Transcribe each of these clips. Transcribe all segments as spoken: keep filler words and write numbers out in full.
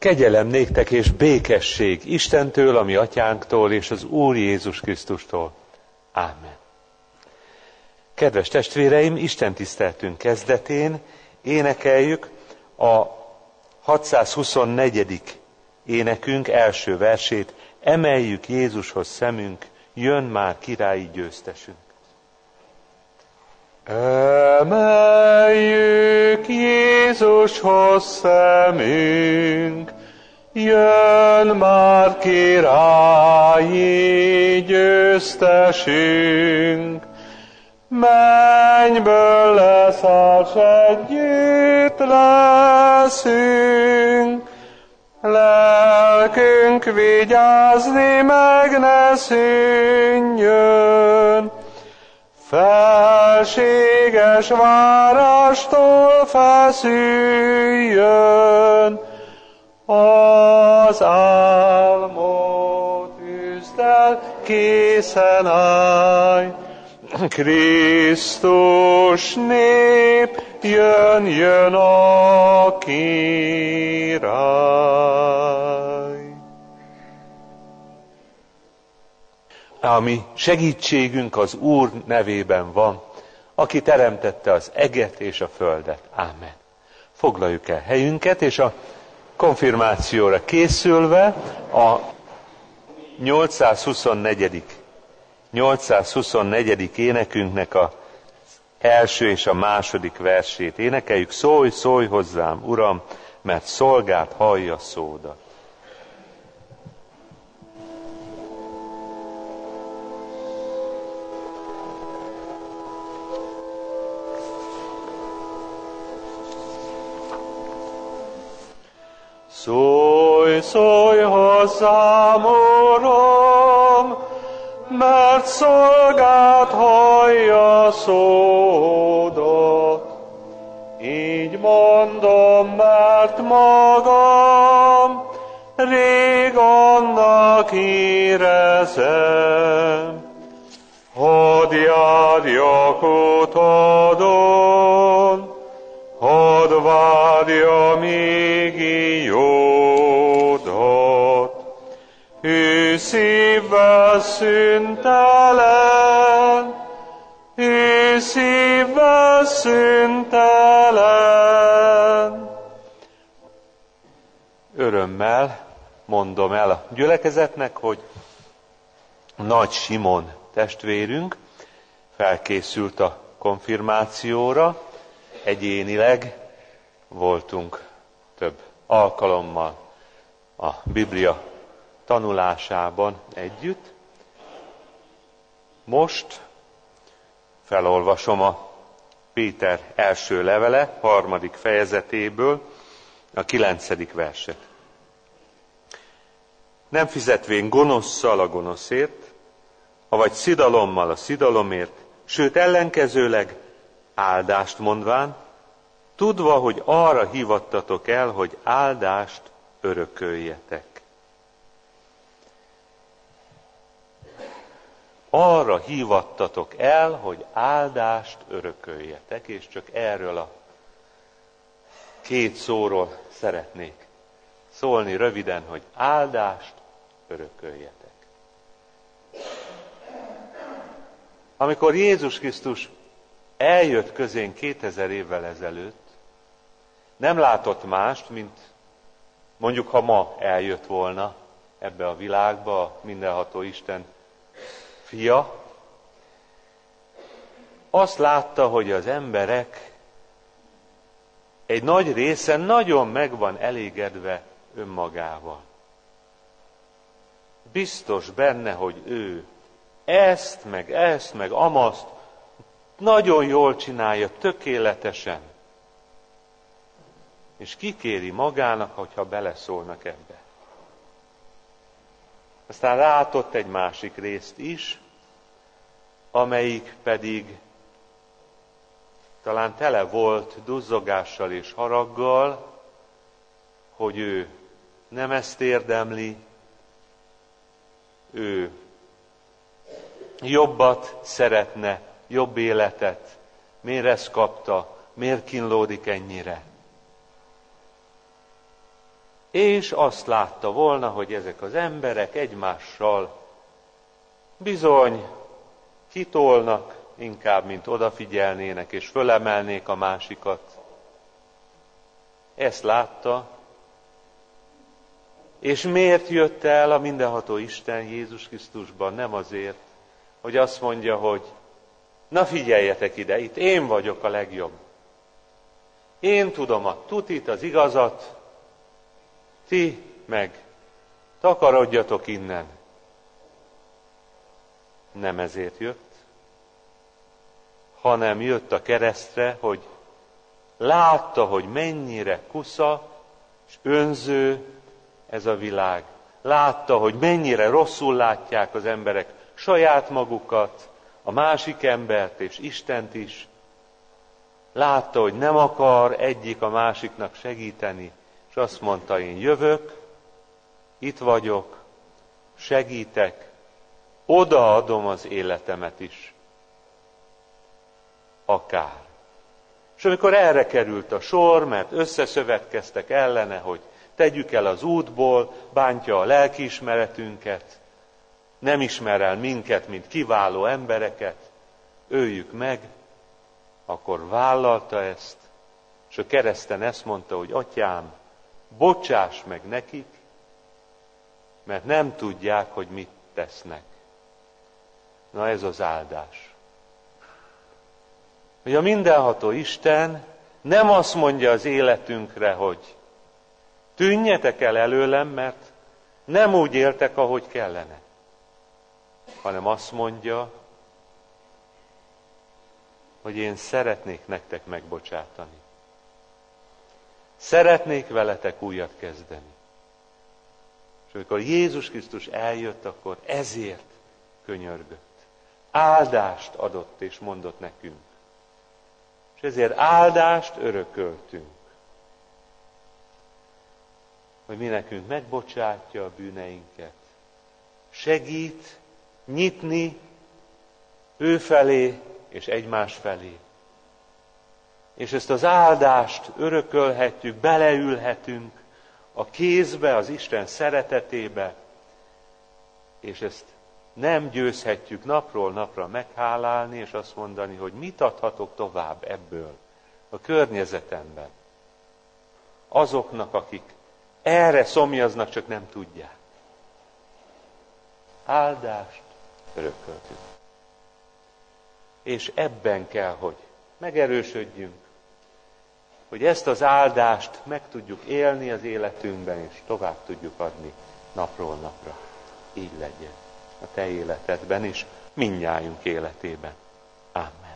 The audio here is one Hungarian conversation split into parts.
Kegyelem néktek és békesség Istentől, a mi atyánktól és az Úr Jézus Krisztustól. Ámen. Kedves testvéreim, Isten tiszteltünk kezdetén énekeljük a hatszázhuszonnegyedik énekünk első versét. Emeljük Jézushoz szemünk, jön már királyi győztesünk. Emeljük Jézushoz szemünk, jön már királyi győztesünk. Mennyből leszáll, s együtt leszünk, lelkünk vigyázni meg ne szűnjön. Felséges várastól feszüljön, az álmot üzd el, készen állj. Krisztus nép, jön, jön a király. A mi segítségünk az Úr nevében van, aki teremtette az eget és a földet. Ámen. Foglaljuk el helyünket, és a konfirmációra készülve a nyolcszázhuszonnegyedik nyolcszázhuszonnegyedik énekünknek az első és a második versét énekeljük. Szólj, szólj hozzám, Uram, mert szolgád hallja szódat. Szólj, szólj hozzám, Uram, mert szolgád hallja szódat. Így mondom, mert magam rég annak érezem. Hadd járjak utadon, hadd várja még jódat. Ő szívvel szüntelen, ő szívvel szüntelen. Örömmel mondom el a gyülekezetnek, hogy Nagy Simon testvérünk felkészült a konfirmációra. Egyénileg voltunk több alkalommal a Biblia tanulásában együtt. Most felolvasom a Péter első levele, harmadik fejezetéből a kilencedik verset. Nem fizetvén gonoszszal a gonoszért, avagy szidalommal a szidalomért, sőt ellenkezőleg áldást mondván, tudva, hogy arra hívattatok el, hogy áldást örököljetek. Arra hívattatok el, hogy áldást örököljetek, és csak erről a két szóról szeretnék szólni röviden, hogy áldást örököljetek. Amikor Jézus Krisztus eljött közénk kétezer évvel ezelőtt, nem látott mást, mint mondjuk, ha ma eljött volna ebbe a világba a mindenható Isten fia, azt látta, hogy az emberek egy nagy része nagyon meg van elégedve önmagával. Biztos benne, hogy ő ezt, meg ezt, meg amaszt nagyon jól csinálja, tökéletesen. És kikéri magának, hogyha beleszólnak ebbe. Aztán látott egy másik részt is, amelyik pedig talán tele volt duzzogással és haraggal, hogy ő nem ezt érdemli, ő jobbat szeretne, jobb életet, miért ezt kapta, miért kínlódik ennyire. és azt látta volna, hogy ezek az emberek egymással bizony kitolnak, inkább, mint odafigyelnének és fölemelnék a másikat. Ezt látta, és miért jött el a mindenható Isten Jézus Krisztusban? Nem azért, hogy azt mondja, hogy na figyeljetek ide, itt én vagyok a legjobb. Én tudom a tutit, az igazat, ti meg takarodjatok innen. Nem ezért jött, hanem jött a keresztre, hogy látta, hogy mennyire kusza és önző ez a világ. Látta, hogy mennyire rosszul látják az emberek saját magukat, a másik embert és Istent is. Látta, hogy nem akar egyik a másiknak segíteni, és azt mondta, én jövök, itt vagyok, segítek, odaadom az életemet is. Akár. És amikor erre került a sor, mert összeszövetkeztek ellene, hogy tegyük el az útból, bántja a lelkiismeretünket, nem ismer el minket, mint kiváló embereket, öljük meg, akkor vállalta ezt, és a kereszten ezt mondta, hogy atyám, bocsáss meg nekik, mert nem tudják, hogy mit tesznek. Na ez az áldás. Hogy a mindenható Isten nem azt mondja az életünkre, hogy tűnjetek el előlem, mert nem úgy éltek, ahogy kellene, hanem azt mondja, hogy én szeretnék nektek megbocsátani. Szeretnék veletek újat kezdeni. És amikor Jézus Krisztus eljött, akkor ezért könyörgött. Áldást adott és mondott nekünk. És ezért áldást örököltünk. Hogy mi nekünk megbocsátja a bűneinket. Segít nyitni ő felé és egymás felé. És ezt az áldást örökölhetjük, beleülhetünk a kézbe, az Isten szeretetébe, és ezt nem győzhetjük napról napra meghálálni, és azt mondani, hogy mit adhatok tovább ebből a környezetemben. Azoknak, akik erre szomjaznak, csak nem tudják. Áldást örököltünk. És ebben kell, hogy megerősödjünk, hogy ezt az áldást meg tudjuk élni az életünkben, és tovább tudjuk adni napról napra. Így legyen a te életedben is, mindnyájunk életében. Amen.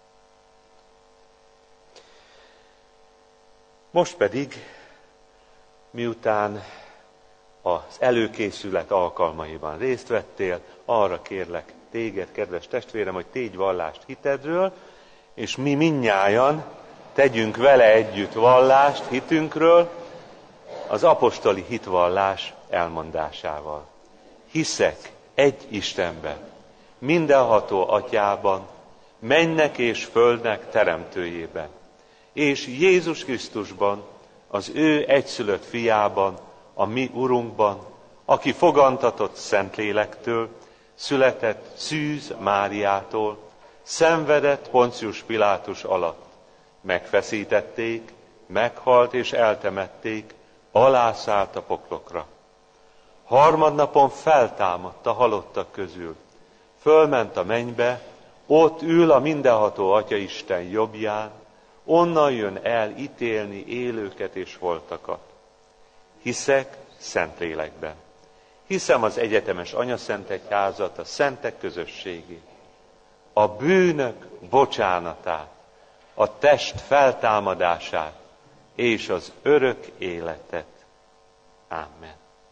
Most pedig, miután az előkészület alkalmaiban részt vettél, arra kérlek téged, kedves testvérem, hogy tégy vallást hitedről, és mi mindnyájan tegyünk vele együtt vallást hitünkről, az apostoli hitvallás elmondásával. Hiszek egy Istenben, mindenható Atyában, mennek és földnek teremtőjében, és Jézus Krisztusban, az ő egyszülött fiában, a mi Urunkban, aki fogantatott Szentlélektől, született Szűz Máriától, szenvedett Poncius Pilátus alatt, megfeszítették, meghalt és eltemették, alászállt a poklokra. Harmadnapon feltámadt a halottak közül, fölment a mennybe, ott ül a mindenható Atya Isten jobbján, onnan jön el ítélni élőket és holtakat. Hiszek Szentlélekben. Hiszem az egyetemes anyaszentegyházat, a szentek közösségét, a bűnök bocsánatát, a test feltámadását és az örök életet. Amen.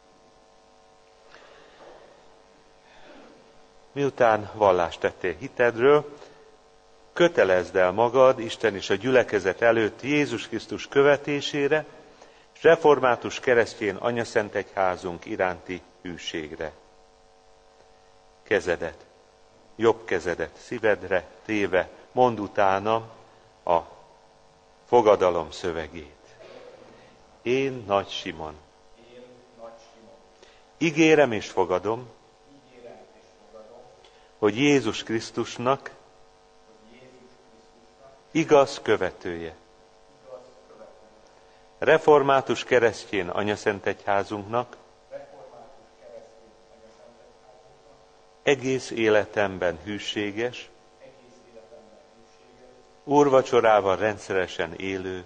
Miután vallást tettél hitedről, kötelezd el magad Isten és a gyülekezet előtt Jézus Krisztus követésére, és református keresztény anyaszentegyházunk iránti hűségre. Kezedet, jobb kezedet szívedre téve, mondd utánam a fogadalom szövegét. Én, Nagy Simon, ígérem és fogadom, hogy Jézus Krisztusnak igaz követője. Református keresztény anyaszentegyházunknak egész életemben hűséges, úrvacsorával rendszeresen élő,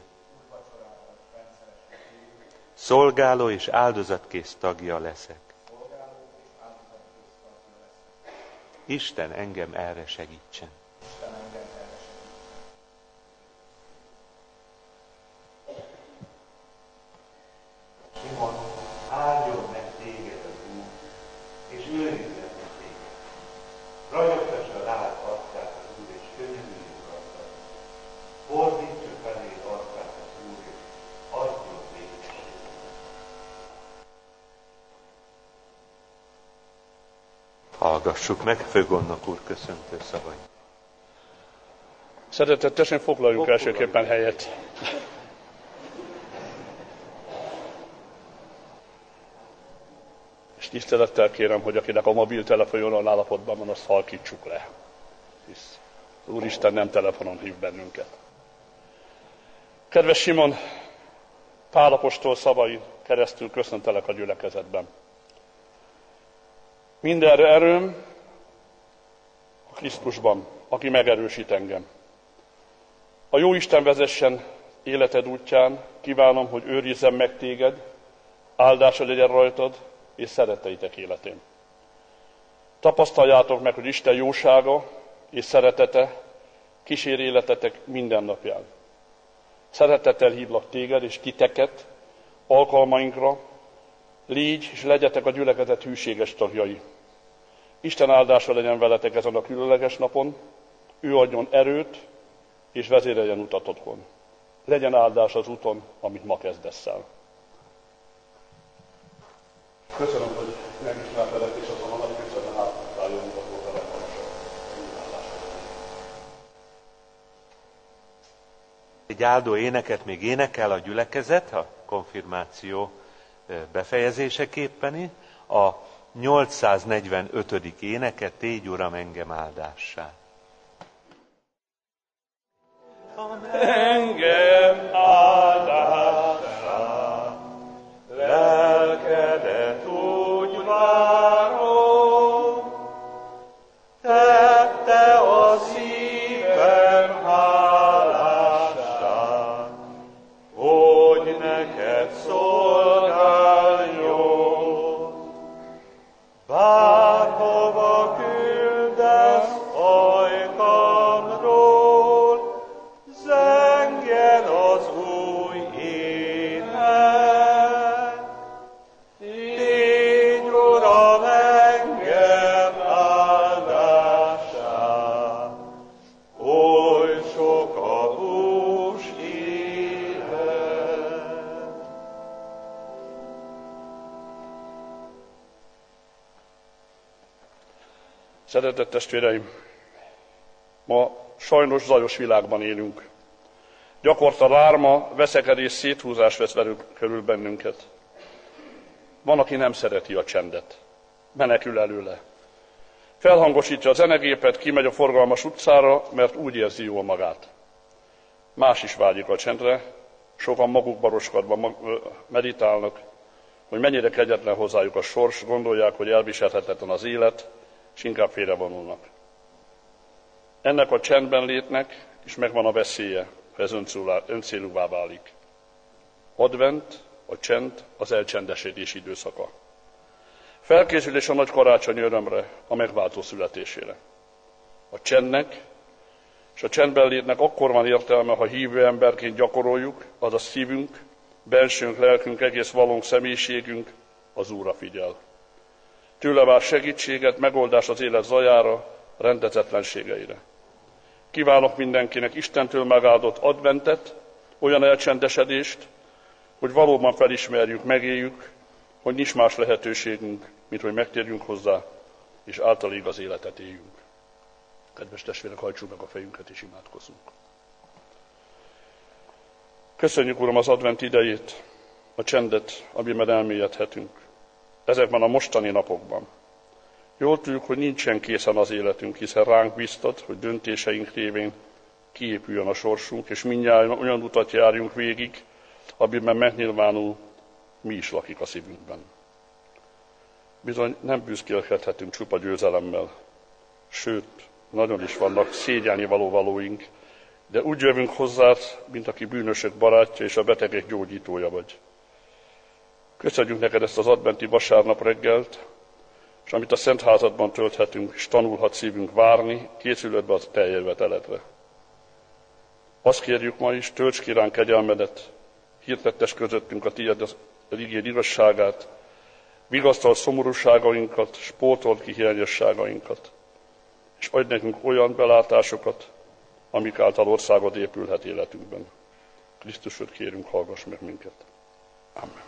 szolgáló és áldozatkész tagja leszek. Isten engem erre segítsen. Simon, áldjon meg téged az Úr, és őrizzen meg téged. Ragyogtassa rád arcát az Úr, és könyörüljön rajtad. Fordítsa feléd arcát az Úr, és adjon békességet. Hallgassuk meg Főgondnok úr köszöntő szavai. Szeretetesen foglaljunk elsőképpen helyet. És tisztelettel kérem, hogy akinek a mobiltelefonjon olyan állapotban van, azt halkítsuk le. Hisz az Úristen nem telefonon hív bennünket. Kedves Simon, Pál apostol szavai keresztül köszöntelek a gyülekezetben. Mindenre erőm a Krisztusban, aki megerősít engem. A Jóisten vezessen életed útján, kívánom, hogy őrizzen meg téged, áldása legyen rajtad, és szeretteitek életén. Tapasztaljátok meg, hogy Isten jósága és szeretete kísér életetek minden napján. Szeretettel hívlak téged és titeket alkalmainkra, légy és legyetek a gyülekezet hűséges tagjai. Isten áldása legyen veletek ezen a különleges napon, ő adjon erőt és vezéreljen utatokon. Legyen áldás az úton, amit ma kezdesz el. Köszönöm, hogy megismertelek, és azon a nagy köszönöm átálljon utató telefonosra. Egy áldó éneket még énekel a gyülekezet, a konfirmáció befejezéseképpeni, a nyolcszáznegyvenötödik éneket, tégy Uram engem áldássá. Engem áldássá, lelkedet úgy várom, tette a szívem hálássá, hogy neked szolgáljon. Bárhova küldesz ajkamról, zengjen az új ének. Tégy Uram engem áldássá, oly sok a bús élet. Szeretett testvéreim, ma sajnos zajos világban élünk. Gyakorta lárma, veszekedés, széthúzás vesz velük körül bennünket. Van, aki nem szereti a csendet, menekül előle. Felhangosítja a zenegépet, kimegy a forgalmas utcára, mert úgy érzi jól magát. Más is vágyik a csendre, sokan magukba roskadva meditálnak, hogy mennyire kegyetlen hozzájuk a sors, gondolják, hogy elviselhetetlen az élet, és inkább félrevonulnak. Ennek a csendben létnek is megvan a veszélye, ha ez öncélúvá válik. Advent, a csend, az elcsendesedés időszaka. Felkészülés a nagy karácsonyi örömre, a megváltó születésére. A csendnek és a csendben létnek akkor van értelme, ha hívő emberként gyakoroljuk, azaz szívünk, bensőnk, lelkünk, egész valónk, személyiségünk az Úrra figyel. Tőle vár segítséget, megoldás az élet zajára, rendezetlenségeire. Kívánok mindenkinek Istentől megáldott adventet, olyan elcsendesedést, hogy valóban felismerjük, megéljük, hogy nincs más lehetőségünk, mint hogy megtérjünk hozzá, és által igaz életet éljünk. Kedves testvérek, hajtsuk meg a fejünket és imádkozzunk. Köszönjük, Uram, az advent idejét, a csendet, amiben elmélyedhetünk. ezekben a mostani napokban. Jól tudjuk, hogy nincsen készen az életünk, hiszen ránk bíztat, hogy döntéseink révén kiépüljön a sorsunk, és mindjárt olyan utat járjunk végig, amiben megnyilvánul, mi is lakik a szívünkben. Bizony nem büszkélkedhetünk csupa győzelemmel, sőt, nagyon is vannak szégyelni való valóink, de úgy jövünk hozzád, mint aki bűnösök barátja és a betegek gyógyítója vagy. Köszönjük neked ezt az adventi vasárnap reggelt, és amit a Szent Házadban tölthetünk, és tanulhat szívünk várni, készülődve a te jöveteledre. Azt kérjük ma is, tölts ki ránk kegyelmedet, hirdettes közöttünk a tiéd az igéd igazságát, vigasztald szomorúságainkat, spórtold ki hiányosságainkat, és adj nekünk olyan belátásokat, amik által országod épülhet életünkben. Krisztusot kérünk, hallgass meg minket. Amen.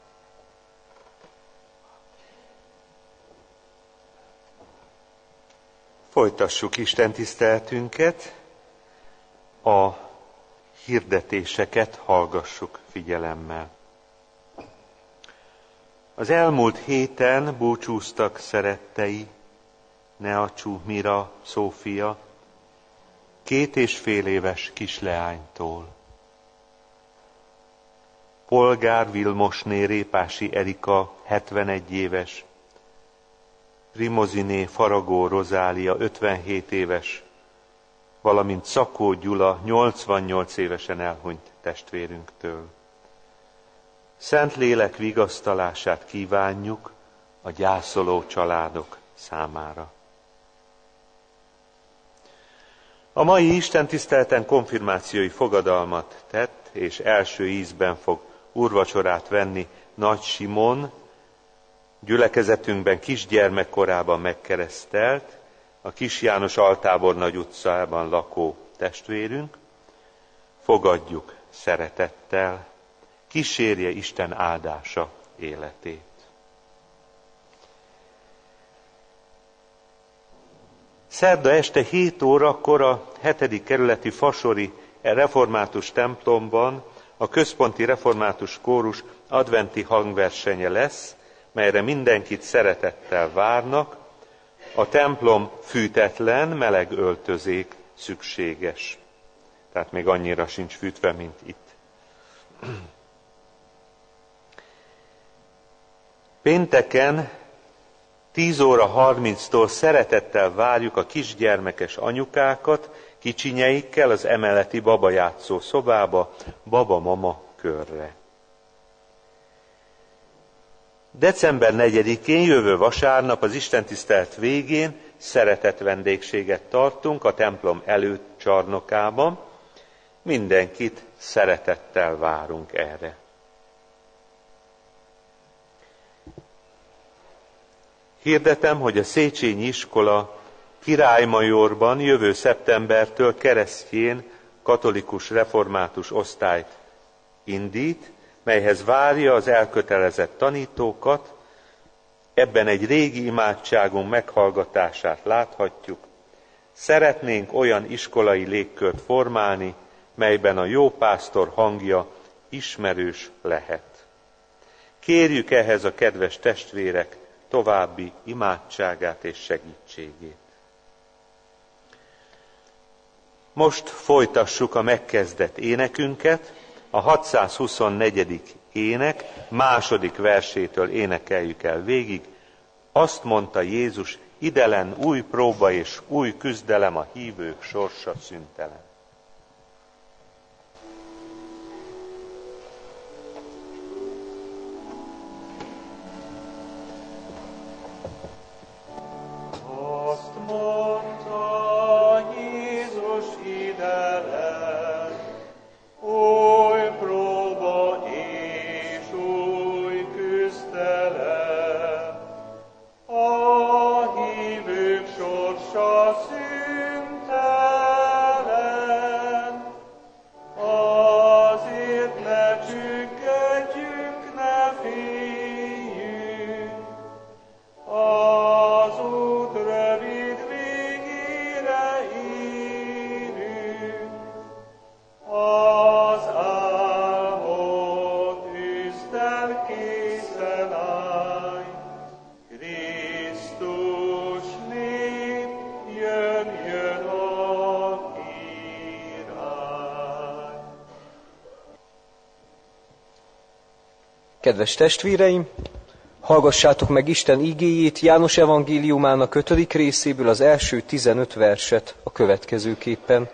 Folytassuk Isten tiszteletünket, a hirdetéseket hallgassuk figyelemmel. Az elmúlt héten búcsúztak szerettei, Neacsú Mira Szófia, két és fél éves kisleánytól. Polgár Vilmosné Répási Erika, hetvenegy éves, Primoziné Faragó Rozália, ötvenhét éves, valamint Szakó Gyula, nyolcvannyolc évesen elhunyt testvérünktől. Szent Lélek vigasztalását kívánjuk a gyászoló családok számára. A mai istentiszteleten konfirmációi fogadalmat tett, és első ízben fog úrvacsorát venni Nagy Simon, gyülekezetünkben kisgyermekkorában megkeresztelt, a Kis János Altábor Nagy utcában lakó testvérünk. Fogadjuk szeretettel, kísérje Isten áldása életét. Szerda este hét órakor a hetedik kerületi Fasori református templomban a központi református kórus adventi hangversenye lesz, melyre mindenkit szeretettel várnak. A templom fűtetlen, meleg öltözék szükséges. Tehát még annyira sincs fűtve, mint itt. Pénteken tíz óra harminctól szeretettel várjuk a kisgyermekes anyukákat kicsinyeikkel az emeleti babajátszó szobába, baba-mama körre. december negyedikén, jövő vasárnap az istentisztelet végén szeretett vendégséget tartunk a templom előcsarnokában. Mindenkit szeretettel várunk erre. Hirdetem, hogy a Széchenyi iskola Királymajorban jövő szeptembertől keresztjén katolikus református osztályt indít, melyhez várja az elkötelezett tanítókat. Ebben egy régi imádságunk meghallgatását láthatjuk. Szeretnénk olyan iskolai légkört formálni, melyben a jó pásztor hangja ismerős lehet. Kérjük ehhez a kedves testvérek további imádságát és segítségét. Most folytassuk a megkezdett énekünket, a hatszázhuszonnegyedik ének második versétől énekeljük el végig. Azt mondta Jézus, idelen új próba és új küzdelem, a hívők sorsa szüntelen. Sorsa szüntelen. Kedves testvéreim, hallgassátok meg Isten igéjét János evangéliumának ötödik részéből az első tizenöt verset a következőképpen.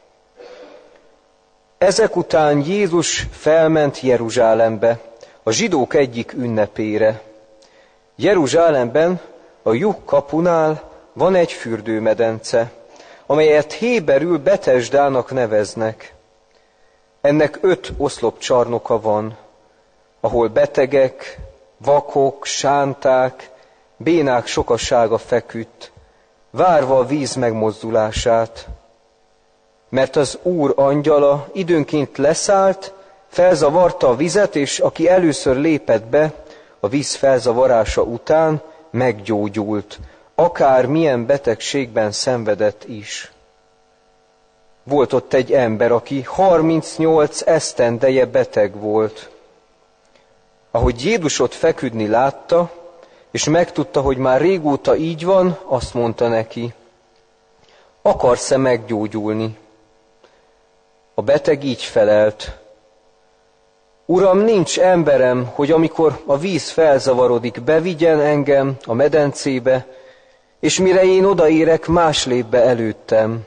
Ezek után Jézus felment Jeruzsálembe, a zsidók egyik ünnepére. Jeruzsálemben a Juh kapunál van egy fürdőmedence, amelyet héberül Betesdának neveznek. Ennek öt oszlopcsarnoka van, ahol betegek, vakok, sánták, bénák sokasága feküdt, várva a víz megmozdulását. Mert az Úr angyala időnként leszállt, felzavarta a vizet, és aki először lépett be a víz felzavarása után, meggyógyult, akár milyen betegségben szenvedett is. Volt ott egy ember, aki harmincnyolc esztendeje beteg volt. Ahogy Jézus ott feküdni látta, és megtudta, hogy már régóta így van, azt mondta neki, akarsz-e meggyógyulni? A beteg így felelt, Uram, nincs emberem, hogy amikor a víz felzavarodik, bevigyen engem a medencébe, és mire én odaérek, más lép be előttem.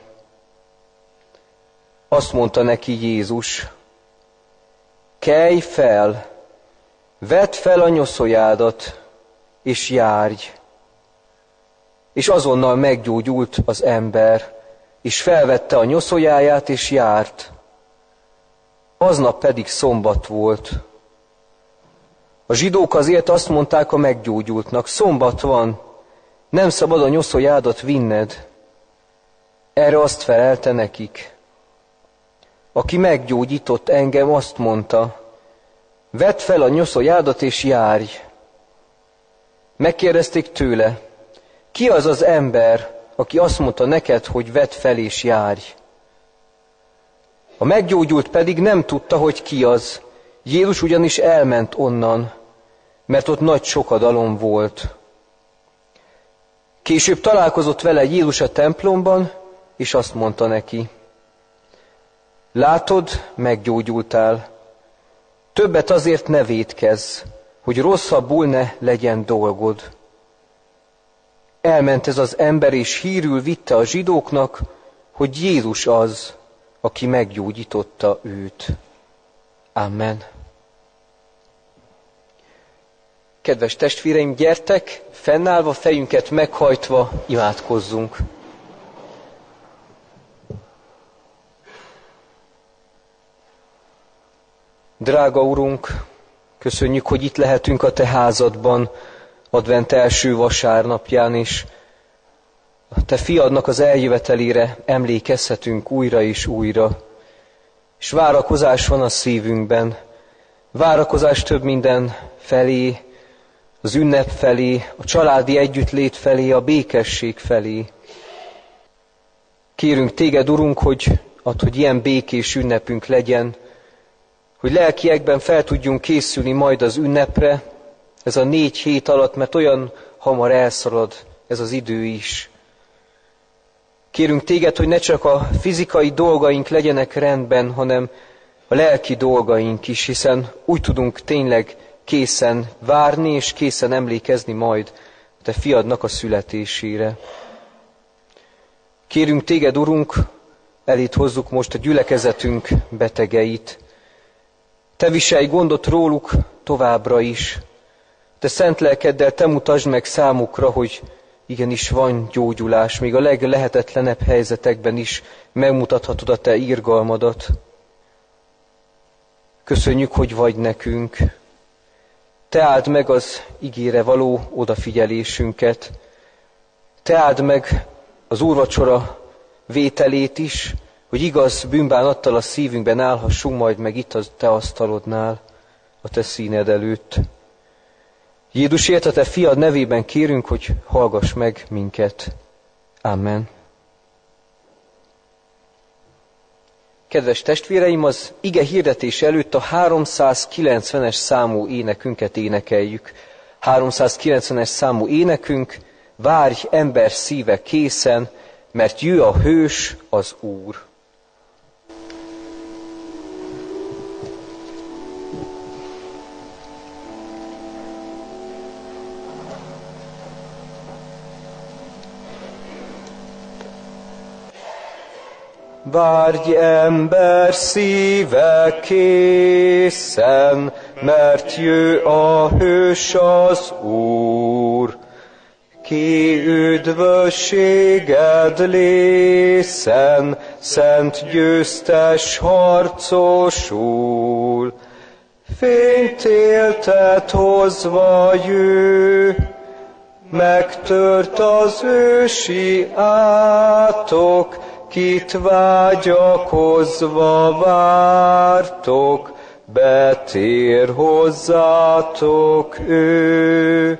Azt mondta neki Jézus, kelj fel, vedd fel a nyoszójádat, és járj. És azonnal meggyógyult az ember, és felvette a nyoszójáját, és járt. Aznap pedig szombat volt. A zsidók azért azt mondták a meggyógyultnak, szombat van, nem szabad a nyoszójádat vinned. Erre azt felelte nekik, aki meggyógyított engem, azt mondta, vedd fel a nyoszójádat és járj. Megkérdezték tőle, ki az az ember, aki azt mondta neked, hogy vedd fel és járj? A meggyógyult pedig nem tudta, hogy ki az. Jézus ugyanis elment onnan, mert ott nagy sokadalom volt. Később találkozott vele Jézus a templomban, és azt mondta neki, látod, meggyógyultál. Többet azért ne vétkezz, hogy rosszabbul ne legyen dolgod. Elment ez az ember, és hírül vitte a zsidóknak, hogy Jézus az, aki meggyógyította őt. Amen. Kedves testvéreim, gyertek, fennállva, fejünket meghajtva imádkozzunk. Drága Urunk, köszönjük, hogy itt lehetünk a Te házadban, advent első vasárnapján, és a Te fiadnak az eljövetelére emlékezhetünk újra és újra. És várakozás van a szívünkben, várakozás több minden felé, az ünnep felé, a családi együttlét felé, a békesség felé. Kérünk Téged, Urunk, hogy add, hogy ilyen békés ünnepünk legyen, hogy lelkiekben fel tudjunk készülni majd az ünnepre, ez a négy hét alatt, mert olyan hamar elszalad ez az idő is. Kérünk Téged, hogy ne csak a fizikai dolgaink legyenek rendben, hanem a lelki dolgaink is, hiszen úgy tudunk tényleg készen várni, és készen emlékezni majd a Te fiadnak a születésére. Kérünk Téged, Urunk, elét hozzuk most a gyülekezetünk betegeit. Te viselj gondot róluk továbbra is. Te szent lelkeddel Te mutasd meg számukra, hogy igenis van gyógyulás, még a leglehetetlenebb helyzetekben is megmutathatod a Te irgalmadat. Köszönjük, hogy vagy nekünk. Te áld meg az igére való odafigyelésünket. Te áld meg az úrvacsora vételét is, hogy igaz bűnbánattal a szívünkben állhassunk majd meg itt a Te asztalodnál, a Te színed előtt. Jézusért, a Te fiad nevében kérünk, hogy hallgass meg minket. Amen. Kedves testvéreim, az ige hirdetés előtt a háromszázkilencvenes számú énekünket énekeljük. háromszázkilencvenes számú énekünk, várj ember szíve készen, mert jő a hős, az Úr. Várj ember szíve készen, mert jő a hős az Úr. Ki üdvösséged lészen, szent győztes harcos Úr. Fényt éltet hozva jő, megtört az ősi átok, kit vágyakozva vártok, betér hozzátok ő.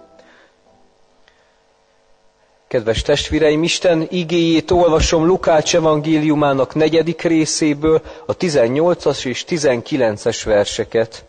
Kedves testvéreim, Isten igéjét olvasom Lukács evangéliumának negyedik részéből, a tizennyolcas és tizenkilences verseket.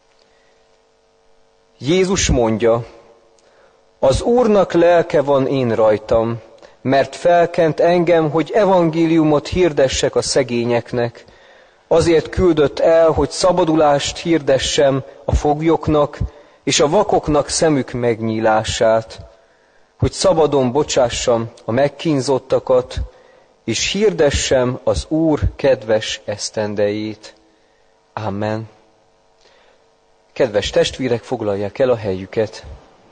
Jézus mondja: az Úrnak lelke van én rajtam, mert felkent engem, hogy evangéliumot hirdessek a szegényeknek. Azért küldött el, hogy szabadulást hirdessem a foglyoknak, és a vakoknak szemük megnyílását, hogy szabadon bocsássam a megkínzottakat, és hirdessem az Úr kedves esztendejét. Amen. Kedves testvérek, foglalják el a helyüket.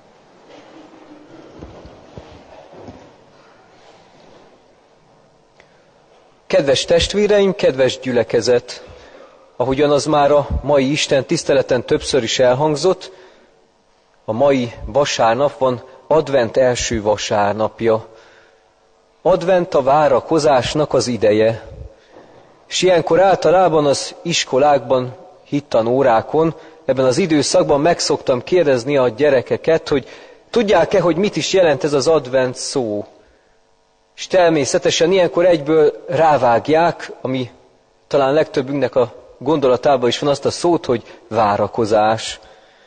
Kedves testvéreim, kedves gyülekezet! Ahogyan az már a mai Isten tiszteleten többször is elhangzott, a mai vasárnap van advent első vasárnapja. Advent a várakozásnak az ideje. És ilyenkor általában az iskolákban, hittanórákon, ebben az időszakban megszoktam kérdezni a gyerekeket, hogy tudják-e, hogy mit is jelent ez az advent szó. És természetesen ilyenkor egyből rávágják, ami talán legtöbbünknek a gondolatában is van, azt a szót, hogy várakozás.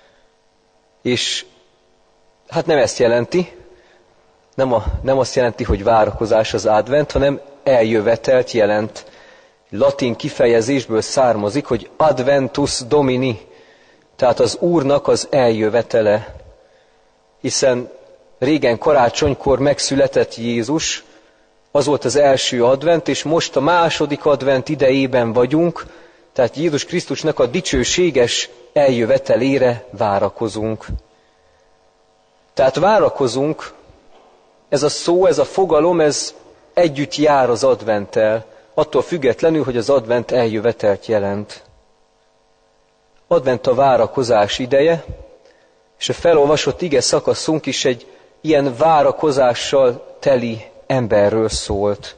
És hát nem ezt jelenti, nem, a, nem azt jelenti, hogy várakozás az advent, hanem eljövetelt jelent. Latin kifejezésből származik, hogy adventus domini, tehát az Úrnak az eljövetele. Hiszen régen karácsonykor megszületett Jézus, az volt az első advent, és most a második advent idejében vagyunk, tehát Jézus Krisztusnak a dicsőséges eljövetelére várakozunk. Tehát várakozunk, ez a szó, ez a fogalom, ez együtt jár az adventtel, attól függetlenül, hogy az advent eljövetelt jelent. Advent a várakozás ideje, és a felolvasott ige szakaszunk is egy ilyen várakozással teli emberről szólt.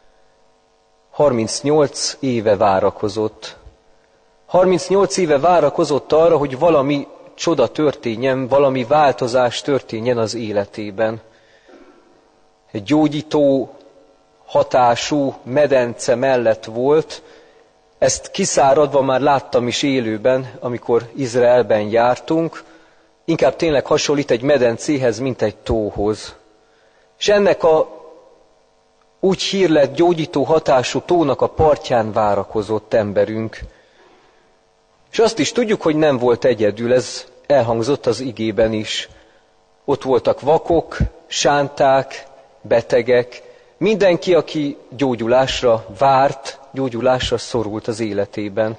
harmincnyolc éve várakozott. harmincnyolc éve várakozott arra, hogy valami csoda történjen, valami változás történjen az életében. Egy gyógyító hatású medence mellett volt, ezt kiszáradva már láttam is élőben, amikor Izraelben jártunk, inkább tényleg hasonlít egy medencéhez, mint egy tóhoz. És ennek a úgy hírlett gyógyító hatású tónak a partján várakozott emberünk. És azt is tudjuk, hogy nem volt egyedül, ez elhangzott az igében is. Ott voltak vakok, sánták, betegek, mindenki, aki gyógyulásra várt, gyógyulásra szorult az életében.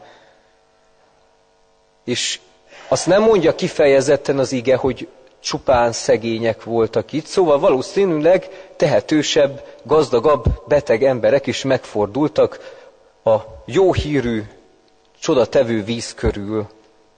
És azt nem mondja kifejezetten az ige, hogy csupán szegények voltak itt, szóval valószínűleg tehetősebb, gazdagabb, beteg emberek is megfordultak a jó hírű, csodatevő víz körül.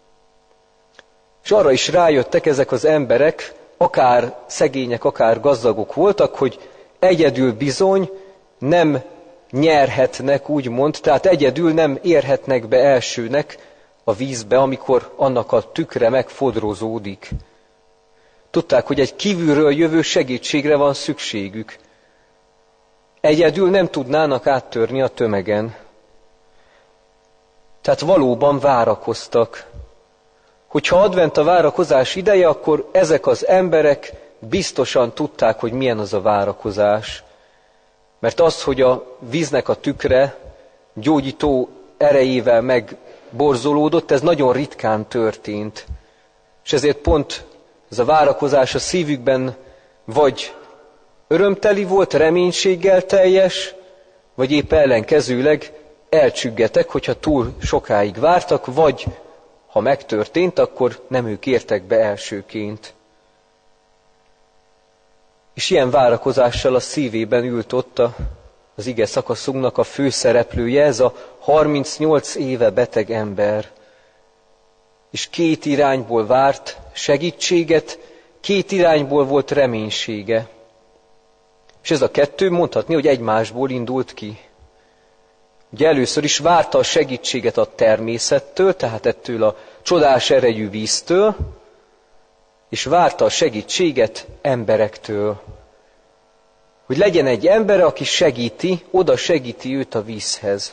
És arra is rájöttek ezek az emberek, akár szegények, akár gazdagok voltak, hogy egyedül bizony nem nyerhetnek, úgymond, tehát egyedül nem érhetnek be elsőnek a vízbe, amikor annak a tükre megfodrozódik. Tudták, hogy egy kívülről jövő segítségre van szükségük. Egyedül nem tudnának áttörni a tömegen. Tehát valóban várakoztak. Hogyha advent a várakozás ideje, akkor ezek az emberek biztosan tudták, hogy milyen az a várakozás. Mert az, hogy a víznek a tükre gyógyító erejével megborzolódott, ez nagyon ritkán történt. És ezért pont ez a várakozás a szívükben vagy örömteli volt, reménységgel teljes, vagy épp ellenkezőleg elcsüggetek, hogyha túl sokáig vártak, vagy ha megtörtént, akkor nem ők értek be elsőként. És ilyen várakozással a szívében ült ott a, az ige szakaszunknak a főszereplője, ez a harmincnyolc éve beteg ember. És két irányból várt segítséget, két irányból volt reménysége. És ez a kettő mondhatni, hogy egymásból indult ki. Ugye először is várta a segítséget a természettől, tehát ettől a csodás erejű víztől, és várta a segítséget emberektől. Hogy legyen egy ember, aki segíti, oda segíti őt a vízhez.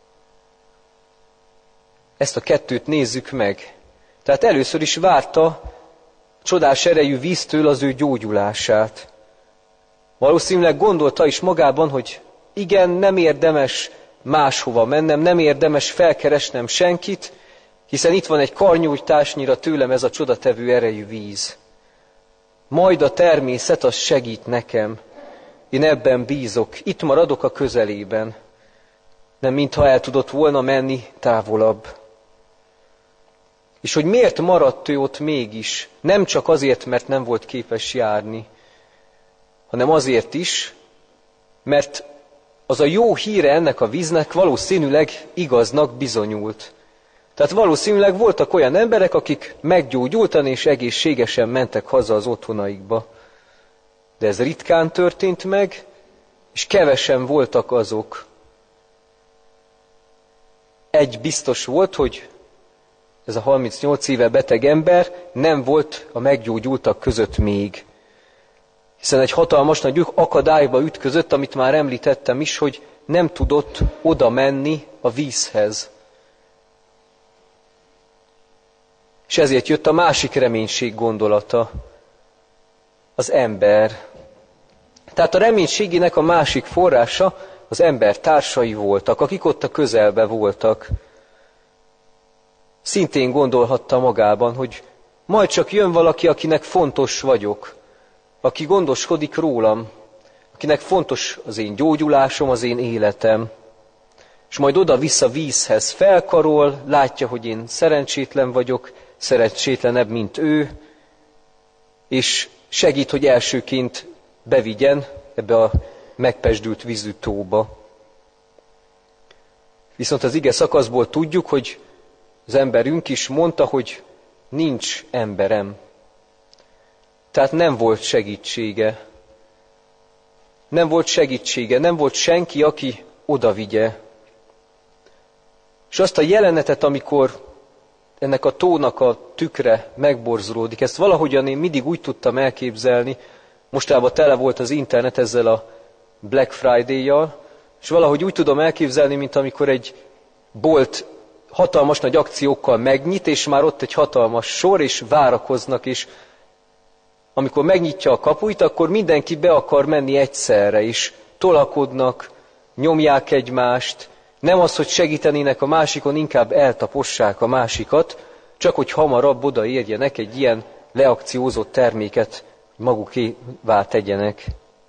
Ezt a kettőt nézzük meg. Tehát először is várta csodás erejű víztől az ő gyógyulását. Valószínűleg gondolta is magában, hogy igen, nem érdemes máshova mennem, nem érdemes felkeresnem senkit, hiszen itt van egy karnyújtásnyira tőlem ez a csodatevő erejű víz. Majd a természet az segít nekem. Én ebben bízok, itt maradok a közelében. Nem mintha el tudott volna menni távolabb. És hogy miért maradt ő ott mégis? Nem csak azért, mert nem volt képes járni, hanem azért is, mert az a jó híre ennek a víznek valószínűleg igaznak bizonyult. Tehát valószínűleg voltak olyan emberek, akik meggyógyultan és egészségesen mentek haza az otthonaikba. De ez ritkán történt meg, és kevesen voltak azok. Egy biztos volt, hogy ez a harmincnyolc éve beteg ember nem volt a meggyógyultak között még. Hiszen egy hatalmas nagy akadályba ütközött, amit már említettem is, hogy nem tudott oda menni a vízhez. És ezért jött a másik reménység gondolata, az ember. Tehát a reménységének a másik forrása az ember társai voltak, akik ott a közelbe voltak. Szintén gondolhatta magában, hogy majd csak jön valaki, akinek fontos vagyok, aki gondoskodik rólam, akinek fontos az én gyógyulásom, az én életem. És majd oda-vissza vízhez felkarol, látja, hogy én szerencsétlen vagyok, szerencsétlenebb, mint ő, és segít, hogy elsőként bevigyen ebbe a megpezsdült vízű tóba. Viszont az ige szakaszból tudjuk, hogy az emberünk is mondta, hogy nincs emberem. Tehát nem volt segítsége. Nem volt segítsége, nem volt senki, aki oda vigye. És azt a jelenetet, amikor ennek a tónak a tükre megborzolódik, ezt valahogyan én mindig úgy tudtam elképzelni, mostában tele volt az internet ezzel a Black Friday-jal, és valahogy úgy tudom elképzelni, mint amikor egy bolt hatalmas nagy akciókkal megnyit, és már ott egy hatalmas sor, és várakoznak, és amikor megnyitja a kapuit, akkor mindenki be akar menni egyszerre, és tolakodnak, nyomják egymást, nem az, hogy segítenének a másikon, inkább eltapossák a másikat, csak hogy hamarabb odaérjenek egy ilyen leakciózott terméket, magukévá tegyenek.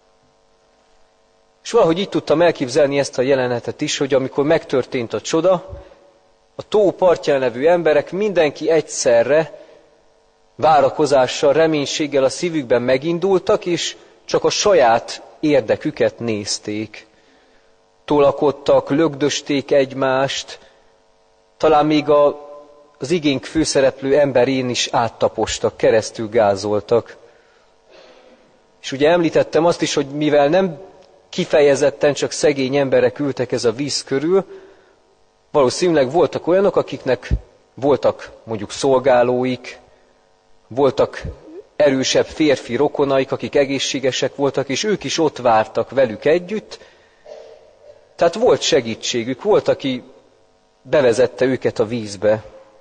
És valahogy így tudtam elképzelni ezt a jelenetet is, hogy amikor megtörtént a csoda, a tó partján levő emberek mindenki egyszerre, várakozással, reménységgel a szívükben megindultak, és csak a saját érdeküket nézték. Tolakodtak, lögdösték egymást, talán még a, az igénk főszereplő emberén is áttapostak, keresztül gázoltak. És ugye említettem azt is, hogy mivel nem kifejezetten csak szegény emberek ültek ez a víz körül, valószínűleg voltak olyanok, akiknek voltak mondjuk szolgálóik, voltak erősebb férfi rokonaik, akik egészségesek voltak, és ők is ott vártak velük együtt. Tehát volt segítségük, volt, aki bevezette őket a vízbe.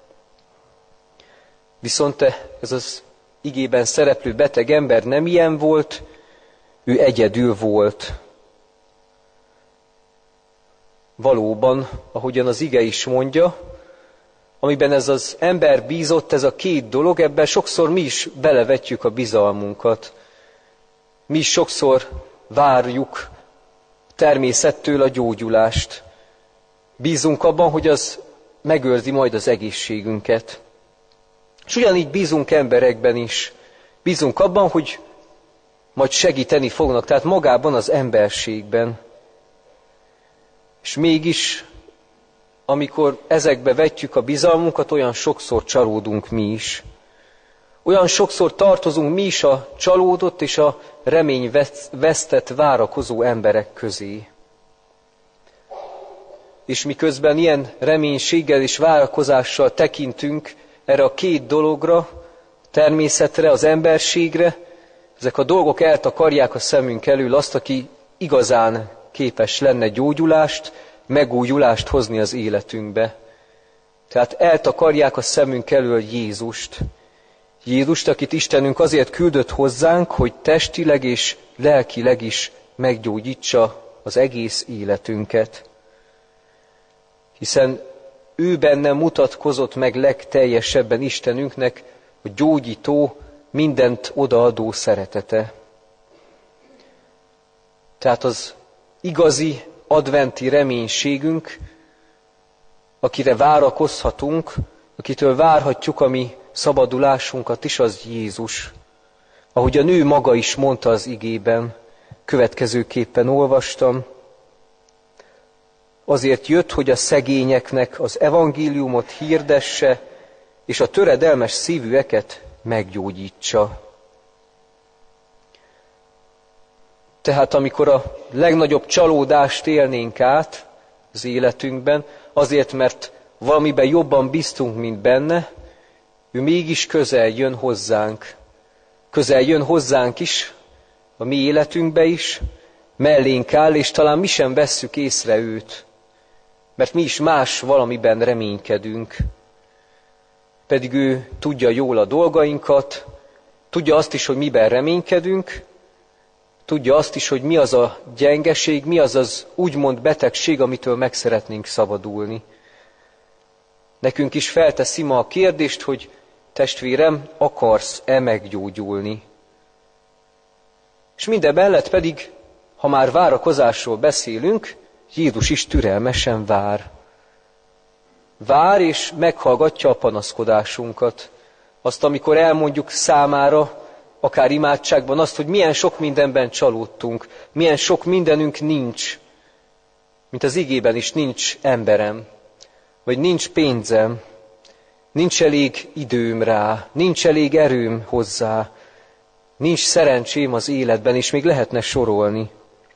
Viszont ez az igében szereplő beteg ember nem ilyen volt, ő egyedül volt. Valóban, ahogyan az ige is mondja, amiben ez az ember bízott, ez a két dolog, ebben sokszor mi is belevetjük a bizalmunkat. Mi is sokszor várjuk természettől a gyógyulást. Bízunk abban, hogy az megőrzi majd az egészségünket. És ugyanígy bízunk emberekben is. Bízunk abban, hogy majd segíteni fognak, tehát magában az emberségben. És mégis, amikor ezekbe vetjük a bizalmunkat, olyan sokszor csalódunk mi is. Olyan sokszor tartozunk mi is a csalódott és a reményvesztett várakozó emberek közé. És miközben ilyen reménységgel és várakozással tekintünk erre a két dologra, természetre, az emberségre, ezek a dolgok eltakarják a szemünk elől azt, aki igazán képes lenne gyógyulást, megújulást hozni az életünkbe. Tehát eltakarják a szemünk elől Jézust. Jézust, akit Istenünk azért küldött hozzánk, hogy testileg és lelkileg is meggyógyítsa az egész életünket. Hiszen ő benne mutatkozott meg legteljesebben Istenünknek a gyógyító, mindent odaadó szeretete. Tehát az igazi adventi reménységünk, akire várakozhatunk, akitől várhatjuk a mi szabadulásunkat is, az Jézus. Ahogy a nő maga is mondta az igében, következőképpen olvastam, azért jött, hogy a szegényeknek az evangéliumot hirdesse, és a töredelmes szívűeket meggyógyítsa. Tehát amikor a legnagyobb csalódást élnénk át az életünkben, azért, mert valamiben jobban bíztunk, mint benne, ő mégis közel jön hozzánk. Közel jön hozzánk is, a mi életünkbe is, mellénk áll, és talán mi sem vesszük észre őt, mert mi is más valamiben reménykedünk. Pedig ő tudja jól a dolgainkat, tudja azt is, hogy miben reménykedünk, tudja azt is, hogy mi az a gyengeség, mi az az úgymond betegség, amitől meg szeretnénk szabadulni. Nekünk is felteszi ma a kérdést, hogy testvérem, akarsz-e meggyógyulni? És minden mellett pedig, ha már várakozásról beszélünk, Jézus is türelmesen vár. Vár és meghallgatja a panaszkodásunkat. Azt, amikor elmondjuk számára, akár imádságban azt, hogy milyen sok mindenben csalódtunk, milyen sok mindenünk nincs, mint az igében is nincs emberem, vagy nincs pénzem, nincs elég időm rá, nincs elég erőm hozzá, nincs szerencsém az életben, és még lehetne sorolni.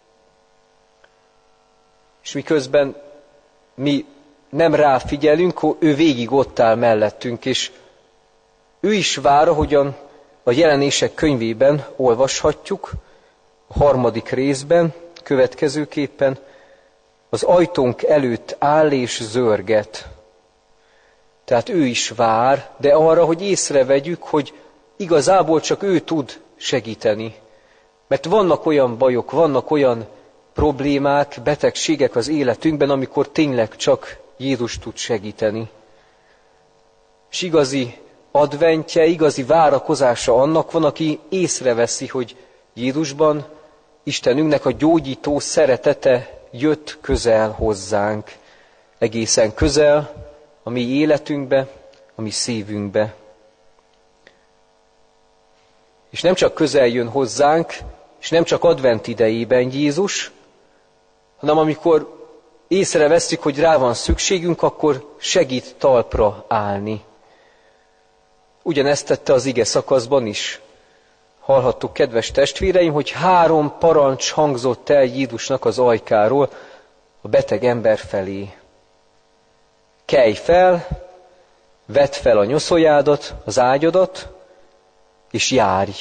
És miközben mi nem ráfigyelünk, ő végig ott áll mellettünk, és ő is vár, ahogyan a Jelenések könyvében olvashatjuk, a harmadik részben, következőképpen, az ajtónk előtt áll és zörget. Tehát ő is vár, de arra, hogy észrevegyük, hogy igazából csak ő tud segíteni. Mert vannak olyan bajok, vannak olyan problémák, betegségek az életünkben, amikor tényleg csak Jézus tud segíteni. És igazi adventje, igazi várakozása annak van, aki észreveszi, hogy Jézusban Istenünknek a gyógyító szeretete jött közel hozzánk. Egészen közel a mi életünkbe, a mi szívünkbe. És nem csak közel jön hozzánk, és nem csak advent idejében Jézus, hanem amikor észreveszünk, hogy rá van szükségünk, akkor segít talpra állni. Ugyanezt tette az ige szakaszban is. Hallhattuk, kedves testvéreim, hogy három parancs hangzott el Jézusnak az ajkáról a beteg ember felé. Kelj fel, vedd fel a nyoszoljádat, az ágyadat, és járj.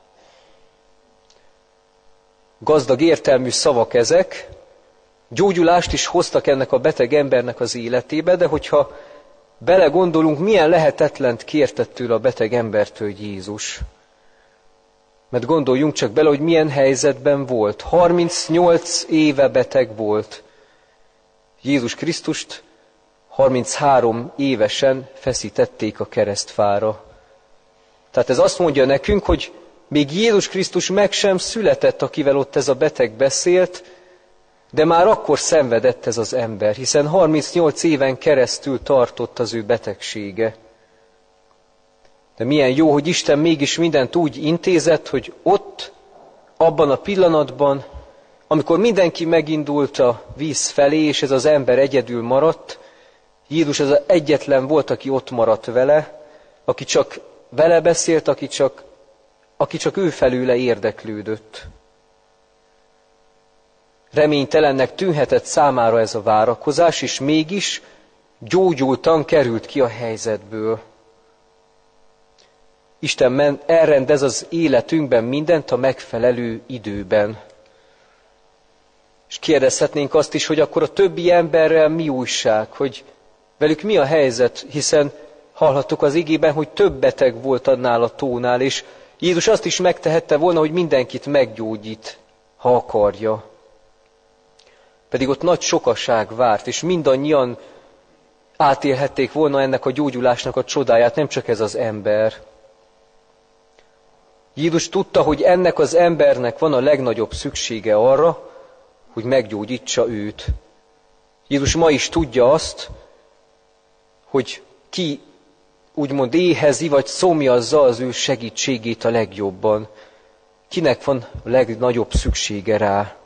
Gazdag értelmű szavak ezek, gyógyulást is hoztak ennek a beteg embernek az életébe, de hogyha belegondolunk, milyen lehetetlent kértett tőle a beteg embertől Jézus. Mert gondoljunk csak bele, hogy milyen helyzetben volt. harmincnyolc éve beteg volt. Jézus Krisztust harminchárom évesen feszítették a keresztfára. Tehát ez azt mondja nekünk, hogy még Jézus Krisztus meg sem született, akivel ott ez a beteg beszélt, De már akkor szenvedett ez az ember, hiszen harmincnyolc éven keresztül tartott az ő betegsége. De milyen jó, hogy Isten mégis mindent úgy intézett, hogy ott, abban a pillanatban, amikor mindenki megindult a víz felé, és ez az ember egyedül maradt, Jézus az egyetlen volt, aki ott maradt vele, aki csak vele beszélt, aki csak, aki csak ő felőle érdeklődött. Reménytelennek tűnhetett számára ez a várakozás, és mégis gyógyultan került ki a helyzetből. Isten elrendez az életünkben mindent a megfelelő időben. És kérdezhetnénk azt is, hogy akkor a többi emberrel mi újság, hogy velük mi a helyzet, hiszen hallhattuk az igében, hogy több beteg volt annál a tónál, és Jézus azt is megtehette volna, hogy mindenkit meggyógyít, ha akarja. Pedig ott nagy sokaság várt, és mindannyian átélhették volna ennek a gyógyulásnak a csodáját, nem csak ez az ember. Jézus tudta, hogy ennek az embernek van a legnagyobb szüksége arra, hogy meggyógyítsa őt. Jézus ma is tudja azt, hogy ki úgymond éhezi, vagy szomjazza az ő segítségét a legjobban. Kinek van a legnagyobb szüksége rá.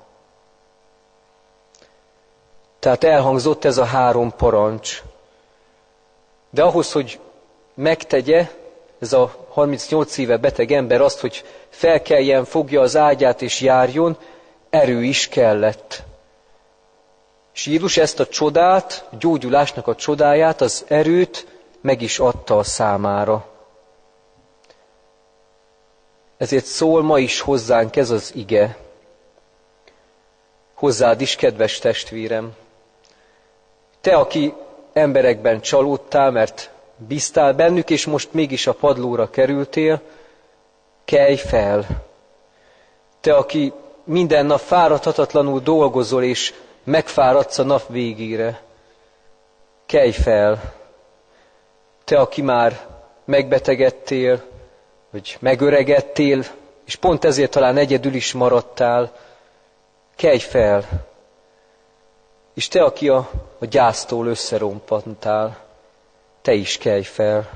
Tehát elhangzott ez a három parancs. De ahhoz, hogy megtegye ez a harmincnyolc éve beteg ember azt, hogy felkeljen, fogja az ágyát és járjon, erő is kellett. És Jézus ezt a csodát, a gyógyulásnak a csodáját, az erőt meg is adta a számára. Ezért szól ma is hozzánk ez az ige. Hozzád is, kedves testvérem. Te, aki emberekben csalódtál, mert bíztál bennük, és most mégis a padlóra kerültél, kelj fel. Te, aki minden nap fáradhatatlanul dolgozol, és megfáradsz a nap végére, kelj fel. Te, aki már megbetegedtél, vagy megöregedtél, és pont ezért talán egyedül is maradtál, kelj fel. És te, aki a, a gyásztól összerompantál, te is kelj fel.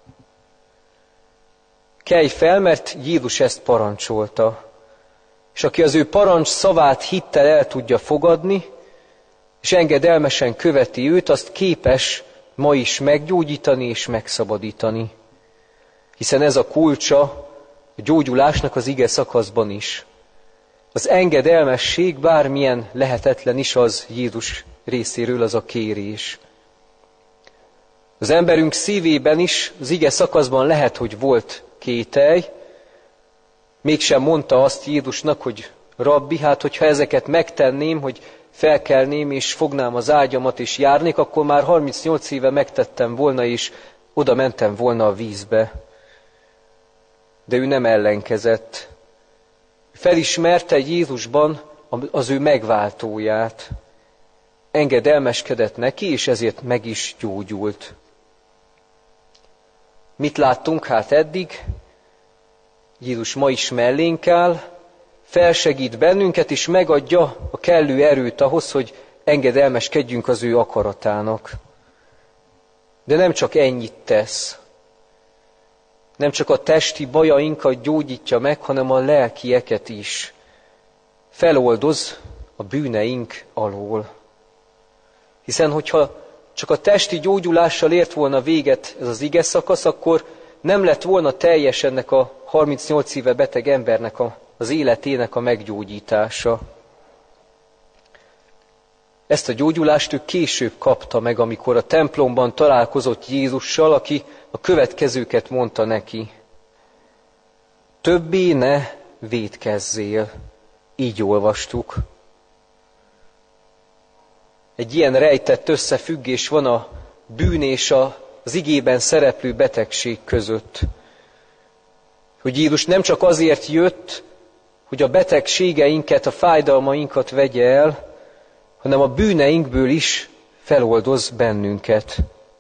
Kelj fel, mert Jézus ezt parancsolta. És aki az ő parancs szavát hittel el tudja fogadni, és engedelmesen követi őt, azt képes ma is meggyógyítani és megszabadítani. Hiszen ez a kulcsa a gyógyulásnak az ige szakaszban is. Az engedelmesség, bármilyen lehetetlen is az Jézus részéről az a kérés. Az emberünk szívében is az ige szakaszban lehet, hogy volt kételj, mégsem mondta azt Jézusnak, hogy rabbi, hát hogyha ezeket megtenném, hogy felkelném és fognám az ágyamat és járnék, akkor már harmincnyolc éve megtettem volna, és oda mentem volna a vízbe. De ő nem ellenkezett. Felismerte Jézusban az ő megváltóját. Engedelmeskedett neki, és ezért meg is gyógyult. Mit láttunk hát eddig? Jézus ma is mellénk áll, felsegít bennünket, és megadja a kellő erőt ahhoz, hogy engedelmeskedjünk az ő akaratának. De nem csak ennyit tesz. Nem csak a testi bajainkat gyógyítja meg, hanem a lelkieket is. Feloldoz a bűneink alól. Hiszen, hogyha csak a testi gyógyulással ért volna véget ez az ige szakasz, akkor nem lett volna teljes ennek a harmincnyolc éve beteg embernek a, az életének a meggyógyítása. Ezt a gyógyulást ő később kapta meg, amikor a templomban találkozott Jézussal, aki a következőket mondta neki. Többé ne vétkezzél. Így olvastuk. Egy ilyen rejtett összefüggés van a bűn és az igében szereplő betegség között. Hogy Jézus nem csak azért jött, hogy a betegségeinket, a fájdalmainkat vegye el, hanem a bűneinkből is feloldoz bennünket.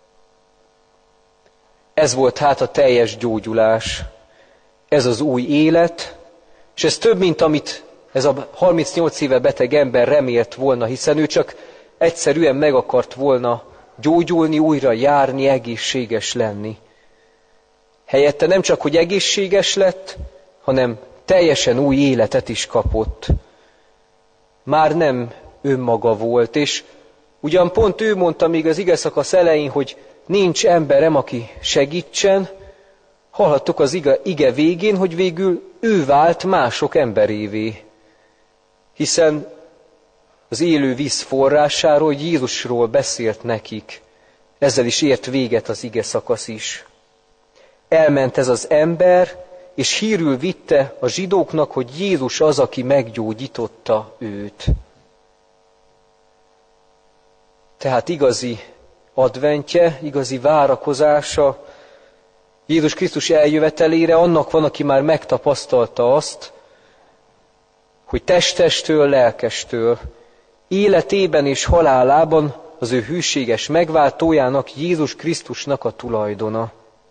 Ez volt hát a teljes gyógyulás. Ez az új élet, és ez több, mint amit ez a harmincnyolc éve beteg ember remélt volna, hiszen ő csak egyszerűen meg akart volna gyógyulni, újra járni, egészséges lenni. Helyette nem csak, hogy egészséges lett, hanem teljesen új életet is kapott. Már nem önmaga volt, és ugyan pont ő mondta még az ige szakasz elején, hogy nincs emberem, aki segítsen, hallhattuk az ige, ige végén, hogy végül ő vált mások emberévé. Hiszen az élő víz forrásáról, Jézusról beszélt nekik. Ezzel is ért véget az ige szakasz is. Elment ez az ember, és hírül vitte a zsidóknak, hogy Jézus az, aki meggyógyította őt. Tehát igazi adventje, igazi várakozása Jézus Krisztus eljövetelére annak van, aki már megtapasztalta azt, hogy testestől, lelkestől, életében és halálában az ő hűséges megváltójának, Jézus Krisztusnak a tulajdona.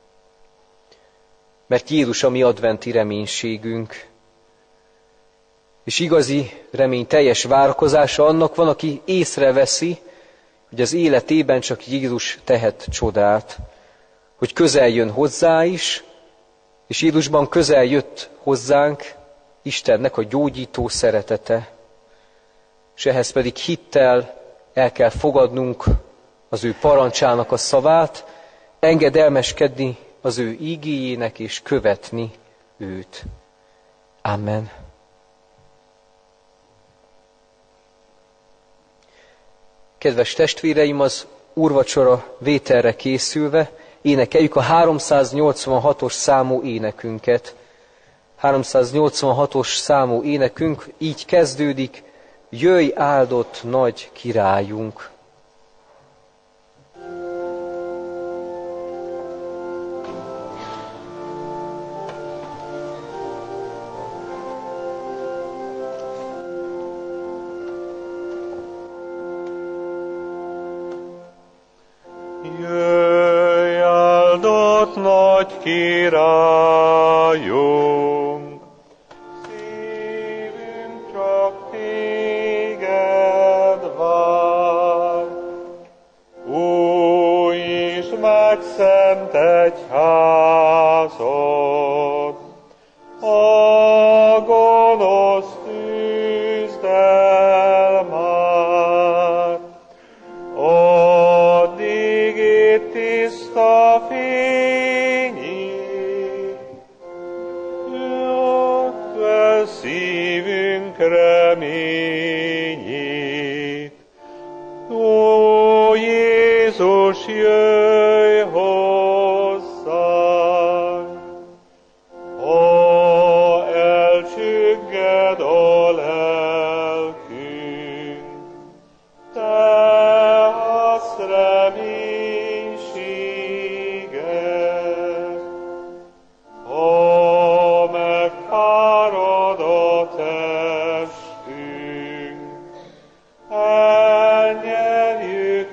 Mert Jézus a mi adventi reménységünk. És igazi remény teljes várakozása annak van, aki észreveszi, hogy az életében csak Jézus tehet csodát, hogy közel jön hozzá is, és Jézusban közel jött hozzánk Istennek a gyógyító szeretete. És ehhez pedig hittel el kell fogadnunk az ő parancsának a szavát, engedelmeskedni az ő ígéjének és követni őt. Amen. Kedves testvéreim, az úrvacsora vételre készülve énekeljük a háromszáznyolcvanhatos számú énekünket. háromszáznyolcvanhatos számú énekünk így kezdődik: Jöjj, áldott nagy királyunk! Jöjj, áldott nagy királyunk, szívünk csak téged vár. Új és megszent egyházad, a gonosz tűzd el már. Addig itt tiszta fényét, ott vesz szívünk reményét. Ó, Jézus, jöjj hozzánk! Ha elcsügged a lelkünk, te adsz reménységet. Ha megfárad a testünk, elnyerjük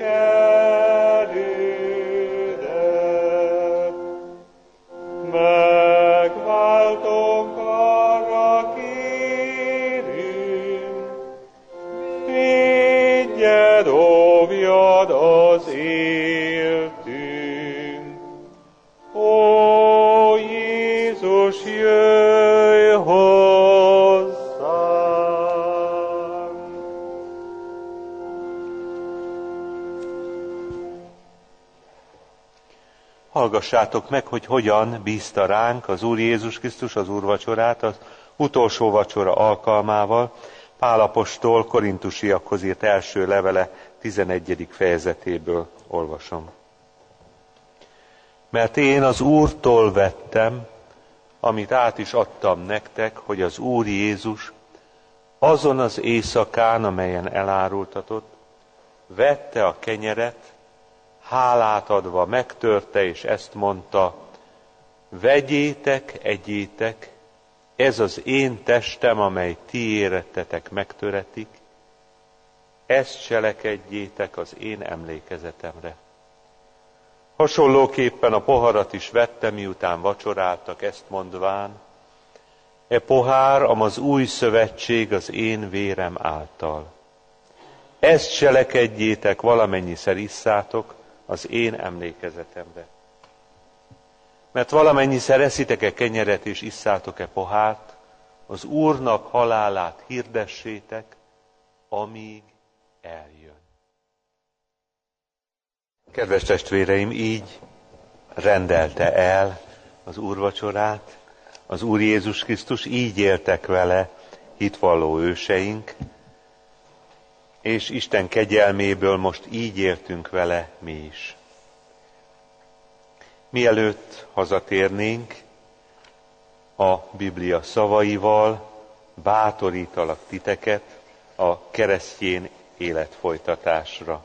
erődet. Megváltónk arra kérünk, védjed, óvjad az éltünk. Ó, Jézus, jöjj hozzánk! Hallgassátok meg, hogy hogyan bízta ránk az Úr Jézus Krisztus az úrvacsorát az utolsó vacsora alkalmával. Pál apostol korintusiakhoz írt első levele tizenegyedik fejezetéből olvasom. Mert én az Úrtól vettem, amit át is adtam nektek, hogy az Úr Jézus azon az éjszakán, amelyen elárultatott, vette a kenyeret, hálát adva megtörte, és ezt mondta: vegyétek, egyétek, ez az én testem, amely ti érettetek megtöretik, ezt cselekedjétek az én emlékezetemre. Hasonlóképpen a poharat is vette, miután vacsoráltak, ezt mondván: E pohár, amaz új szövetség az én vérem által. Ezt cselekedjétek, valamennyiszer isszátok az én emlékezetemre. Mert valamennyiszer eszitek-e kenyeret és isszátok-e pohárt, az Úrnak halálát hirdessétek, amíg eljön. Kedves testvéreim, így rendelte el az úrvacsorát, az Úr Jézus Krisztus, így éltek vele hitvalló őseink, és Isten kegyelméből most így éltünk vele mi is. Mielőtt hazatérnénk, a Biblia szavaival bátorítalak titeket a keresztjén életfolytatásra.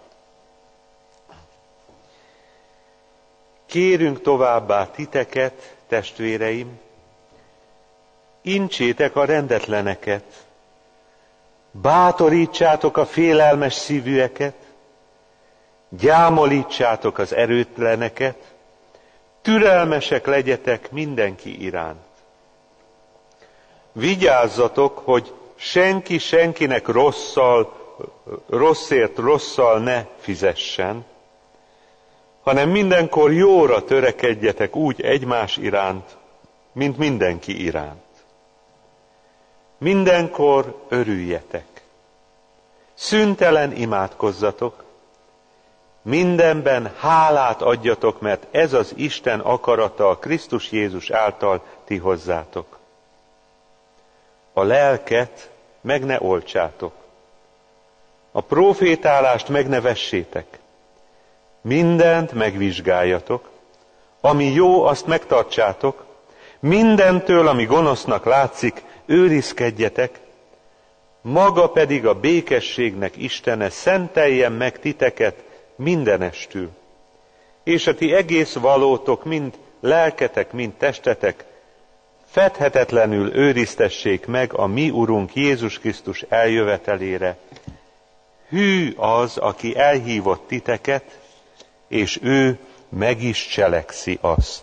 Kérünk továbbá titeket, testvéreim, intsétek a rendetleneket, bátorítsátok a félelmes szívűeket, gyámolítsátok az erőtleneket, türelmesek legyetek mindenki iránt. Vigyázzatok, hogy senki senkinek rosszal, rosszért rosszal ne fizessen, hanem mindenkor jóra törekedjetek úgy egymás iránt, mint mindenki iránt. Mindenkor örüljetek, szüntelen imádkozzatok, mindenben hálát adjatok, mert ez az Isten akarata a Krisztus Jézus által ti hozzátok. A lelket meg ne oltsátok, a profétálást meg ne vessétek, mindent megvizsgáljatok, ami jó, azt megtartsátok, mindentől, ami gonosznak látszik, őrizkedjetek, maga pedig a békességnek Istene szenteljen meg titeket mindenestül, és a ti egész valótok, mind lelketek, mind testetek, fedhetetlenül őriztessék meg a mi Urunk Jézus Krisztus eljövetelére. Hű az, aki elhívott titeket, és ő meg is cselekszi azt.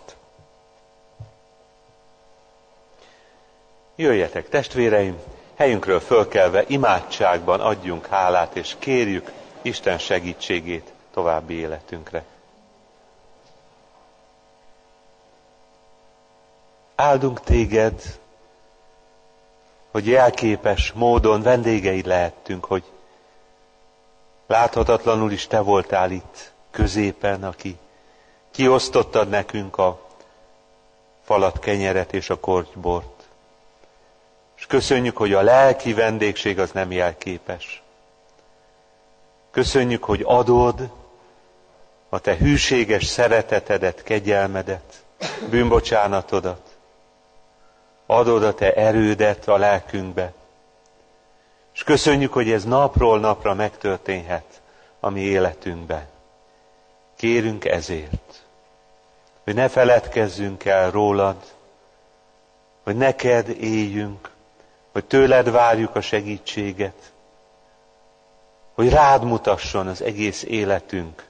Jöjjetek, testvéreim, helyünkről fölkelve imádságban adjunk hálát, és kérjük Isten segítségét további életünkre. Áldunk téged, hogy jelképes módon vendégeid lehettünk, hogy láthatatlanul is te voltál itt középen, aki kiosztottad nekünk a falat kenyeret és a kortybort. És köszönjük, hogy a lelki vendégség az nem jelképes. Köszönjük, hogy adod a te hűséges szeretetedet, kegyelmedet, bűnbocsánatodat. Adod a te erődet a lelkünkbe. És köszönjük, hogy ez napról napra megtörténhet a mi életünkben. Kérünk ezért, hogy ne feledkezzünk el rólad, hogy neked éljünk, hogy tőled várjuk a segítséget, hogy rád mutasson az egész életünk.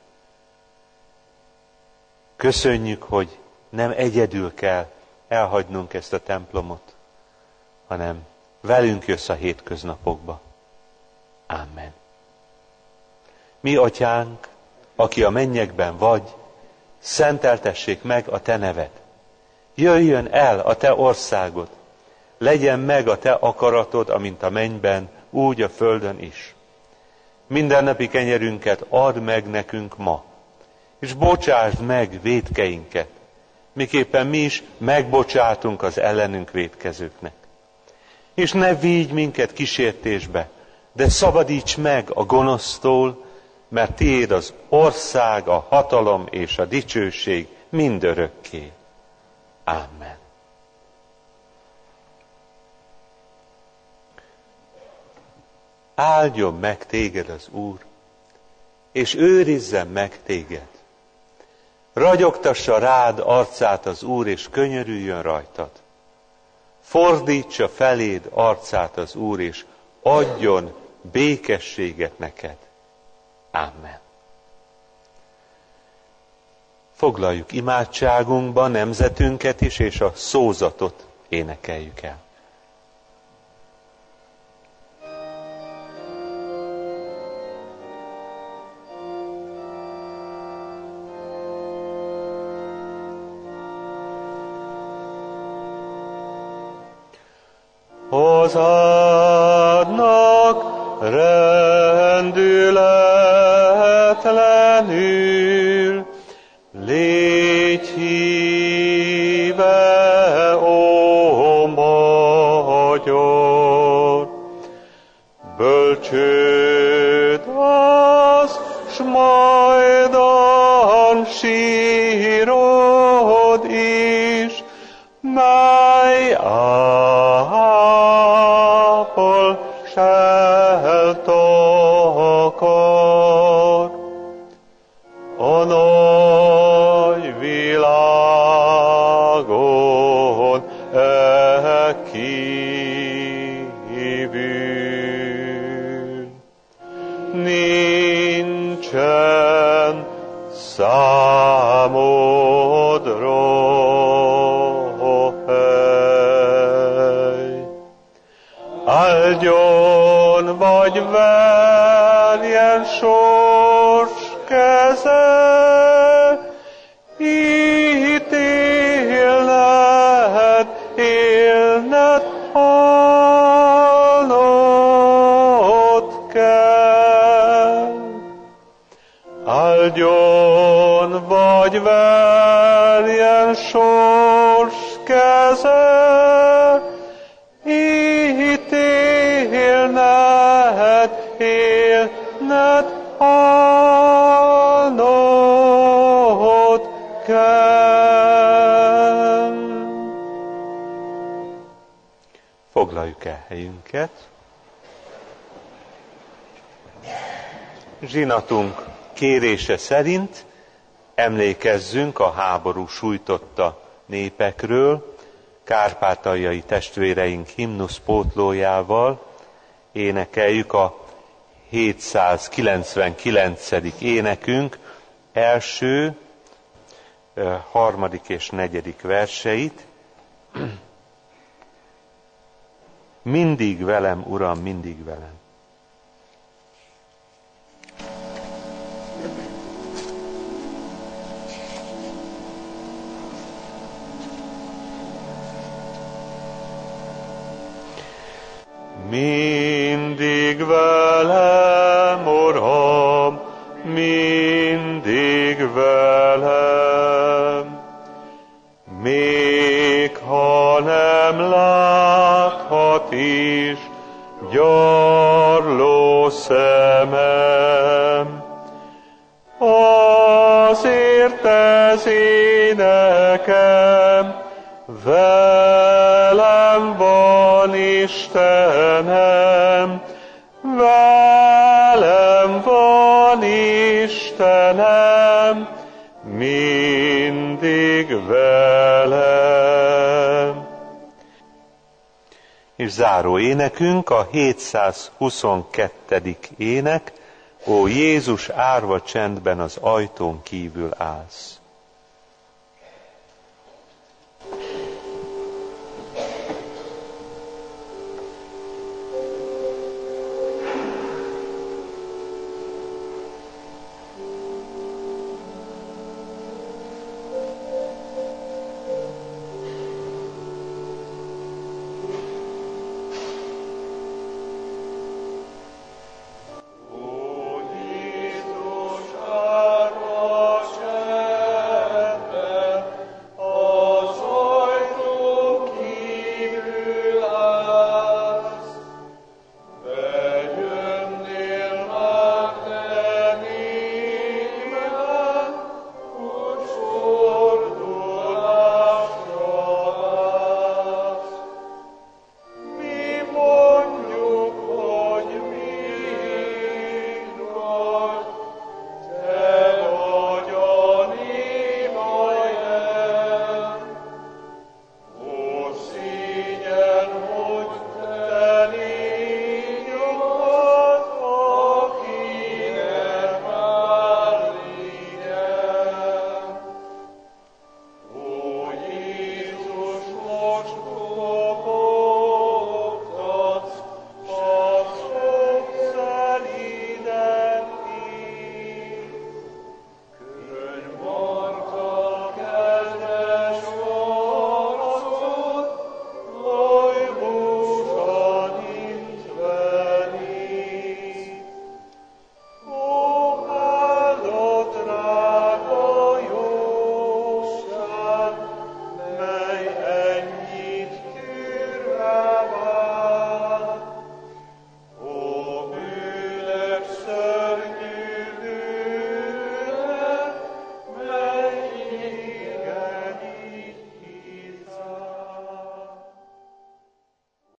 Köszönjük, hogy nem egyedül kell elhagynunk ezt a templomot, hanem velünk jössz a hétköznapokba. Amen. Mi, Atyánk, aki a mennyekben vagy, szenteltessék meg a te neved. Jöjjön el a te országod, legyen meg a te akaratod, amint a mennyben, úgy a földön is. Mindennapi kenyerünket add meg nekünk ma, és bocsásd meg vétkeinket, miképpen mi is megbocsátunk az ellenünk vétkezőknek. És ne vigy minket kísértésbe, de szabadíts meg a gonosztól, mert tiéd az ország, a hatalom és a dicsőség mindörökké. Amen. Áldjon meg téged az Úr, és őrizzen meg téged. Ragyogtassa rád arcát az Úr, és könyörüljön rajtad. Fordítsa feléd arcát az Úr, és adjon békességet neked. Amen. Foglaljuk imádságunkba nemzetünket is, és a szózatot énekeljük el. hozadnak rendületlenül, légy híve, ó magyar, bölcsőd az, s majdan sírod is, mely ápol seltakar. A nagy világon e kívül nincsen számodra hely. Áldjon vagy verjen sors keze, ítélned, élned, halnod kell. Áldjon vagy verjen sors keze, ítélned, élned, halnod kell. Foglaljuk el helyünket. Zsinatunk kérése szerint emlékezzünk a háború sújtotta népekről, kárpátaljai testvéreink himnuszpótlójával énekeljük a hétszázkilencvenkilencedik énekünk első, harmadik és negyedik verseit. Mindig velem, Uram, mindig velem. Mindig velem, Uram, mindig velem, még ha nem láthat is gyarló szemem, azért ez énekem, velem van Istenem, velem van Istenem, mindig velem. És záró énekünk a hétszázhuszonkettő. ének, Ó Jézus, árva csendben az ajtón kívül állsz.